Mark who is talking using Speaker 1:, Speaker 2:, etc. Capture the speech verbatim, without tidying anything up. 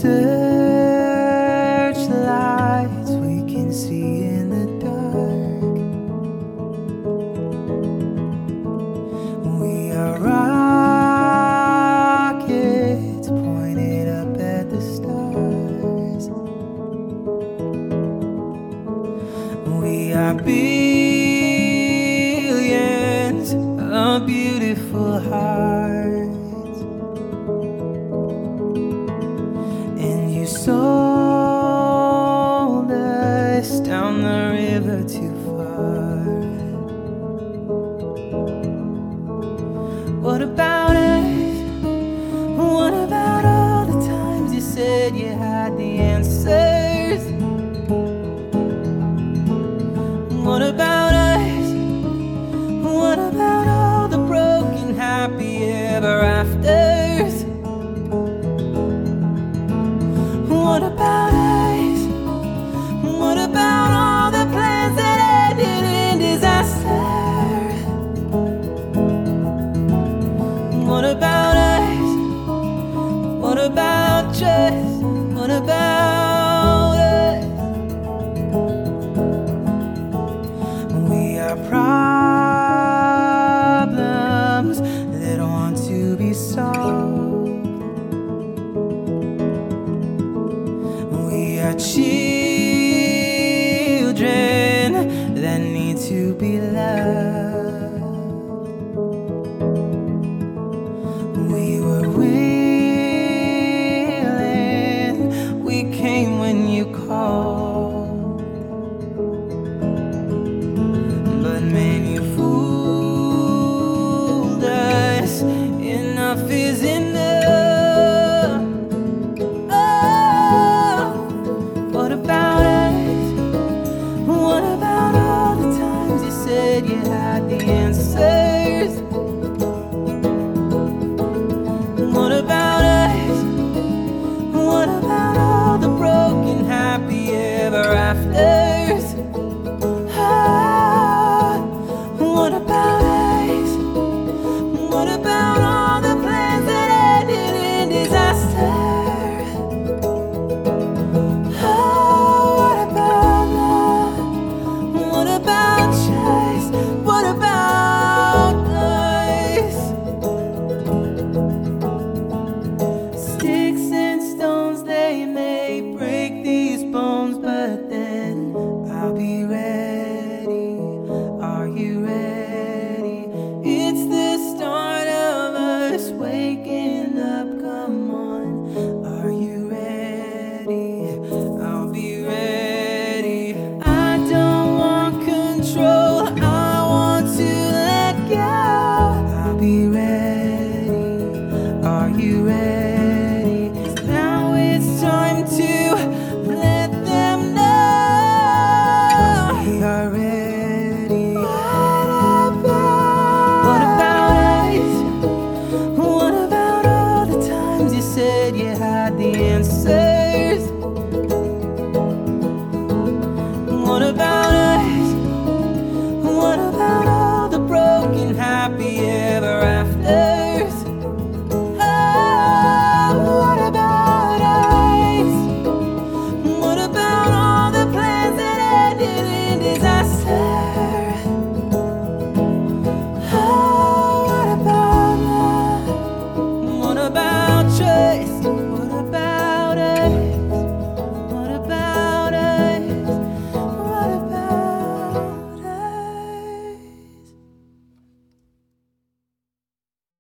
Speaker 1: searchlights we can see in the dark. We are rockets pointed up at the stars. We are billions of beautiful hearts. And you sold us down the river too far. What about us? What about all the times you said you had the answers? What about us? What about all the broken happy ever afters? What about us? What about all the plans that ended in disaster? What about us? What about just? What about us? We are problems that want to be solved. We are children that need to be loved. We were willing, we came when you called. But man, you fooled us. Enough is enough.